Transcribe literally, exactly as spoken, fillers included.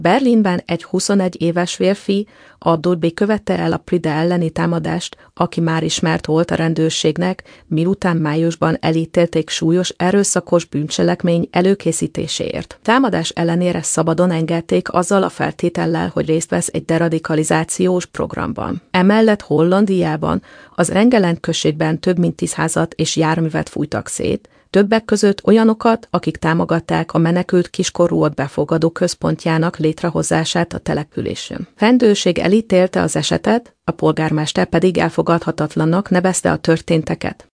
Berlinben egy huszonegy éves férfi a Dolby követte el a Pride elleni támadást, aki már ismert volt a rendőrségnek, miután májusban elítélték súlyos erőszakos bűncselekmény előkészítéséért. Támadás ellenére szabadon engedték azzal a feltétellel, hogy részt vesz egy deradikalizációs programban. Emellett Hollandiában az Engelen községben több mint tíz házat és járművet fújtak szét, többek között olyanokat, akik támogatták a menekült kiskorúak befogadó központjának létrehozását a településen. Rendőrség elítélte az esetet, a polgármester pedig elfogadhatatlannak nevezte a történteket.